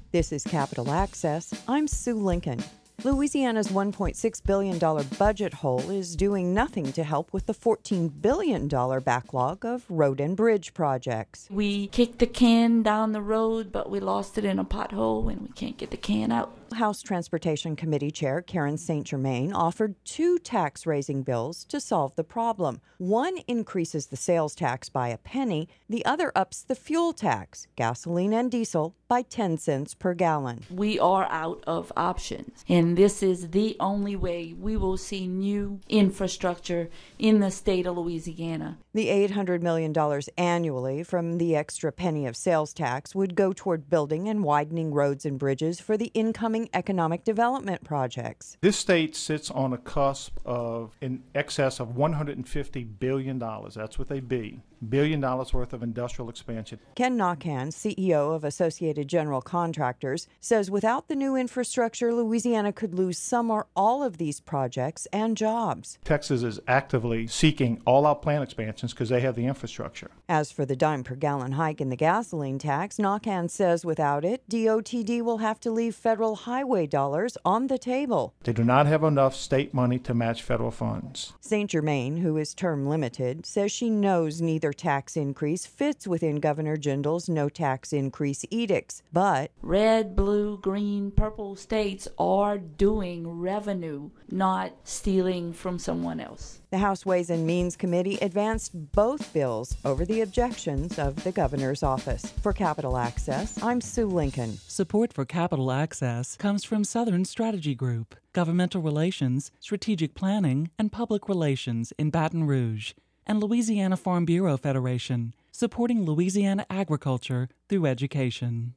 This is Capital Access. I'm Sue Lincoln. Louisiana's $1.6 billion budget hole is doing nothing to help with the $14 billion backlog of road and bridge projects. We kicked the can down the road, but we lost it in a pothole and we can't get the can out. House Transportation Committee Chair Karen St. Germain offered two tax-raising bills to solve the problem. One increases the sales tax by a penny. The other ups the fuel tax, gasoline and diesel, by 10 cents per gallon. We are out of options, and this is the only way we will see new infrastructure in the state of Louisiana. The $800 million annually from the extra penny of sales tax would go toward building and widening roads and bridges for the incoming economic development projects. This state sits on a cusp of in excess of $150 billion. That's with a B. $1 billion worth of industrial expansion. Ken Naucan, CEO of Associated General Contractors, says without the new infrastructure, Louisiana could lose some or all of these projects and jobs. Texas is actively seeking all-out plant expansions because they have the infrastructure. As for the dime per gallon hike in the gasoline tax, Naucan says without it, DOTD will have to leave federal highway dollars on the table. They do not have enough state money to match federal funds. St. Germain, who is term limited, says she knows neither tax increase fits within Governor Jindal's no tax increase edicts, but red, blue, green, purple states are doing revenue, not stealing from someone else. The House Ways and Means Committee advanced both bills over the objections of the governor's office. For Capital Access, I'm Sue Lincoln. Support for Capital Access comes from Southern Strategy Group, Governmental Relations, Strategic Planning, and Public Relations in Baton Rouge, and Louisiana Farm Bureau Federation, supporting Louisiana agriculture through education.